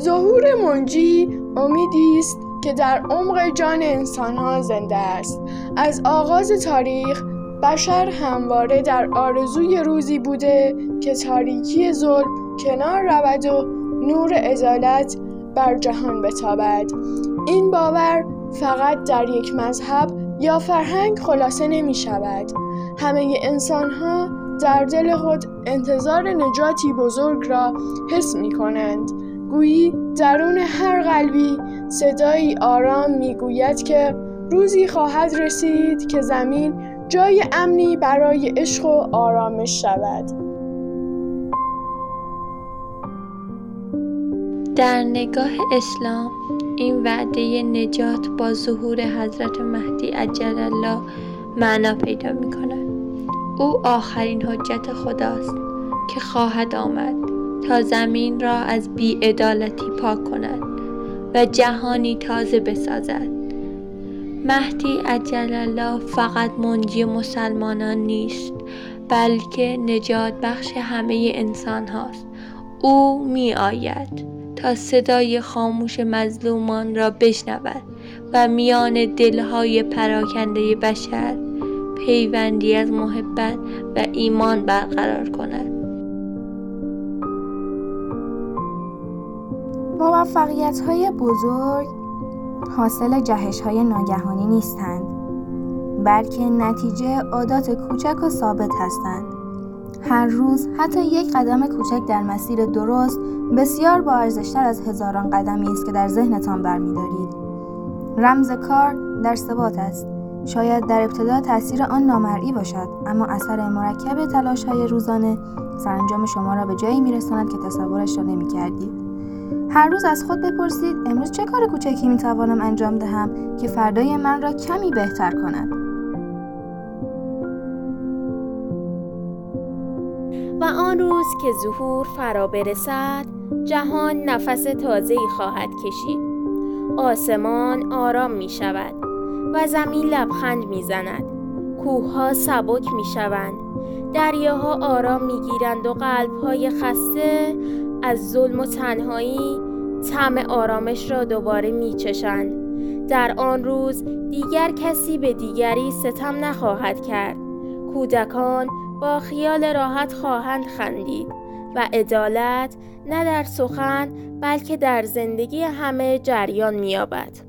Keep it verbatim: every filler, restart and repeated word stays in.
ظهور منجی امیدی است که در عمق جان انسان‌ها زنده است. از آغاز تاریخ بشر همواره در آرزوی روزی بوده که تاریکی ظلم کنار رود و نور عدالت بر جهان بتابد. این باور فقط در یک مذهب یا فرهنگ خلاصه نمی شود. همه انسان‌ها در دل خود انتظار نجاتی بزرگ را حس می کنند. گویی درون هر قلبی صدایی آرام می گوید که روزی خواهد رسید که زمین جای امنی برای عشق و آرامش شود. در نگاه اسلام این وعده نجات با ظهور حضرت مهدی عجل الله معنا پیدا می کند. او آخرین حجت خداست که خواهد آمد تا زمین را از بی‌عدالتی پاک کند و جهانی تازه بسازد. مهدی عجل الله فقط منجی مسلمانان نیست، بلکه نجات بخش همه انسان هاست. او می آید تا صدای خاموش مظلومان را بشنود و میان دلهای پراکنده بشر پیوندی از محبت و ایمان برقرار کند. موفقیت‌های بزرگ حاصل جهش‌های ناگهانی نیستند، بلکه نتیجه عادات کوچک و ثابت هستند. هر روز حتی یک قدم کوچک در مسیر درست بسیار با ارزش‌تر از هزاران قدمی است که در ذهنتان برمی‌دارید. رمز کار در ثبات است. شاید در ابتدا تأثیر آن نامرئی باشد، اما اثر مرکب تلاش‌های روزانه سرانجام شما را به جایی می‌رساند که تصورش را نمی‌کردید. هر روز از خود بپرسید امروز چه کار کوچکی می‌توانم انجام دهم که فردای من را کمی بهتر کند. و آن روز که ظهور فرا برسد، جهان نفس تازه‌ای خواهد کشید. آسمان آرام می شود و زمین لبخند می زند. کوه‌ها سبک می شوند. دریاها آرام می گیرند و قلب‌های خسته از ظلم و تنهایی طعم آرامش را دوباره می چشند. در آن روز دیگر کسی به دیگری ستم نخواهد کرد. کودکان با خیال راحت خواهند خندید و عدالت نه در سخن بلکه در زندگی همه جریان می‌یابد.